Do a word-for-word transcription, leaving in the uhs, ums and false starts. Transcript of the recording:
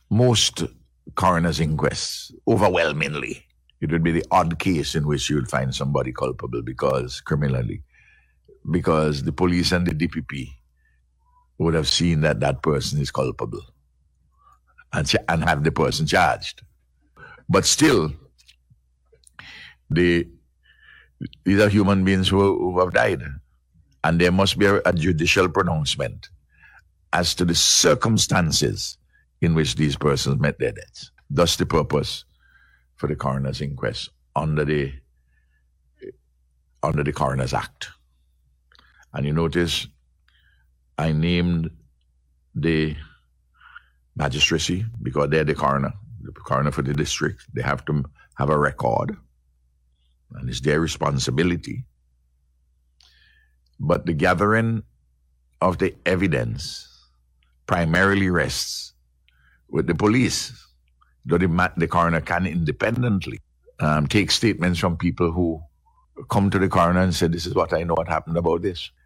most coroner's inquests, overwhelmingly, it would be the odd case in which you would find somebody culpable because criminally, because the police and the D P P would have seen that that person is culpable and, ch- and have the person charged. But still, they, these are human beings who, who have died. And there must be a, a judicial pronouncement as to the circumstances in which these persons met their deaths. Thus the purpose for the coroner's inquest under the under the Coroner's Act. And you notice I named the magistracy because they're the coroner, the coroner for the district. They have to have a record, and it's their responsibility. But the gathering of the evidence primarily rests with the police, though the, the coroner can independently um, take statements from people who come to the coroner and say, this is what I know what happened about this.